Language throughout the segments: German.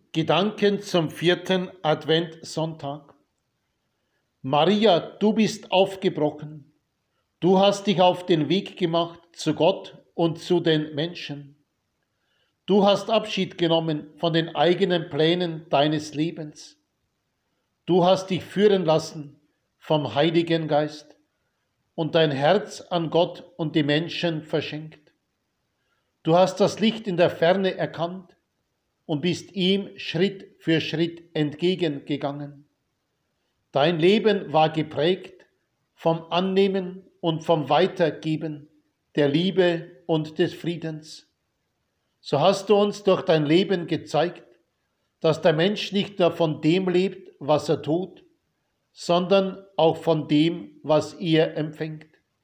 Gedanken zum 4. Adventssonntag. Maria, du bist aufgebrochen. Du hast dich auf den Weg gemacht zu Gott und zu den Menschen. Du hast Abschied genommen von den eigenen Plänen deines Lebens. Du hast dich führen lassen vom Heiligen Geist und dein Herz an Gott und die Menschen verschenkt. Du hast das Licht in der Ferne erkannt und bist ihm Schritt für Schritt entgegengegangen. Dein Leben war geprägt vom Annehmen und vom Weitergeben der Liebe und des Friedens. So hast du uns durch dein Leben gezeigt, dass der Mensch nicht nur von dem lebt, was er tut, sondern auch von dem, was er empfängt.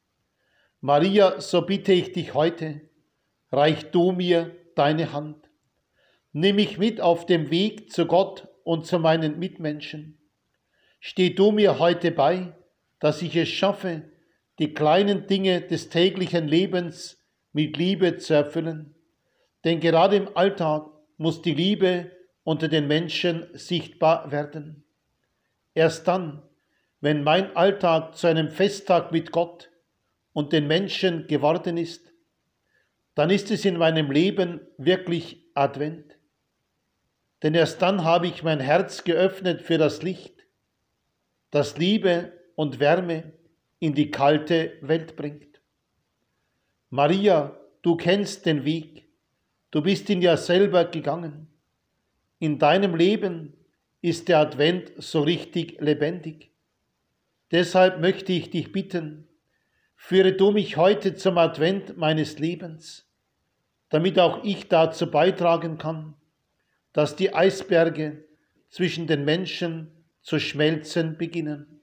Maria, so bitte ich dich heute, reich du mir deine Hand. Nimm mich mit auf dem Weg zu Gott und zu meinen Mitmenschen. Steh du mir heute bei, dass ich es schaffe, die kleinen Dinge des täglichen Lebens mit Liebe zu erfüllen. Denn gerade im Alltag muss die Liebe unter den Menschen sichtbar werden. Erst dann, wenn mein Alltag zu einem Festtag mit Gott und den Menschen geworden ist, dann ist es in meinem Leben wirklich Advent. Denn erst dann habe ich mein Herz geöffnet für das Licht, das Liebe und Wärme in die kalte Welt bringt. Maria, du kennst den Weg, du bist ihn ja selber gegangen. In deinem Leben ist der Advent so richtig lebendig. Deshalb möchte ich dich bitten, führe du mich heute zum Advent meines Lebens, damit auch ich dazu beitragen kann, dass die Eisberge zwischen den Menschen zu schmelzen beginnen.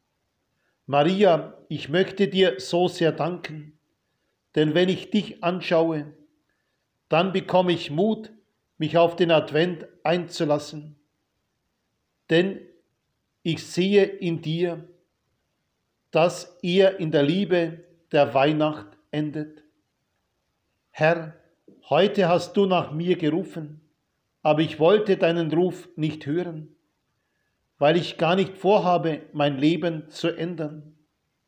Maria, ich möchte dir so sehr danken, denn wenn ich dich anschaue, dann bekomme ich Mut, mich auf den Advent einzulassen. Denn ich sehe in dir, dass er in der Liebe der Weihnacht endet. Herr, heute hast du nach mir gerufen, aber ich wollte deinen Ruf nicht hören, weil ich gar nicht vorhabe, mein Leben zu ändern.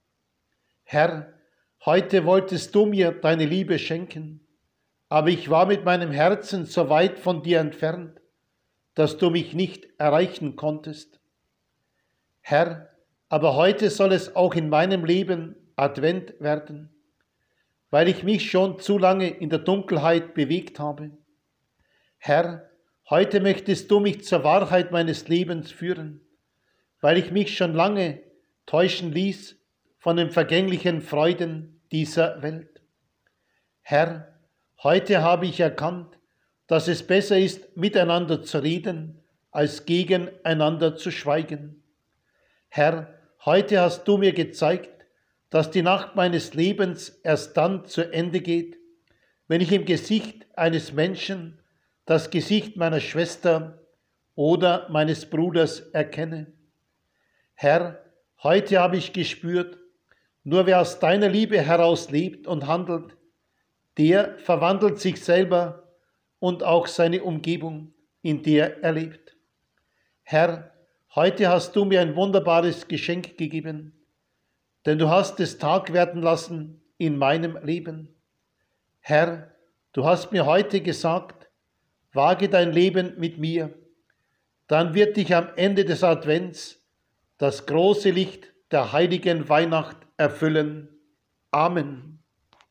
Herr, heute wolltest du mir deine Liebe schenken, aber ich war mit meinem Herzen so weit von dir entfernt, dass du mich nicht erreichen konntest. Herr, aber heute soll es auch in meinem Leben Advent werden, weil ich mich schon zu lange in der Dunkelheit bewegt habe. Herr, heute möchtest du mich zur Wahrheit meines Lebens führen, weil ich mich schon lange täuschen ließ von den vergänglichen Freuden dieser Welt. Herr, heute habe ich erkannt, dass es besser ist, miteinander zu reden, als gegeneinander zu schweigen. Herr, heute hast du mir gezeigt, dass die Nacht meines Lebens erst dann zu Ende geht, wenn ich im Gesicht eines Menschen das Gesicht meiner Schwester oder meines Bruders erkenne. Herr, heute habe ich gespürt, nur wer aus deiner Liebe heraus lebt und handelt, der verwandelt sich selber und auch seine Umgebung, in der er lebt. Herr, heute hast du mir ein wunderbares Geschenk gegeben, denn du hast es Tag werden lassen in meinem Leben. Herr, du hast mir heute gesagt, wage dein Leben mit mir, dann wird dich am Ende des Advents das große Licht der heiligen Weihnacht erfüllen. Amen.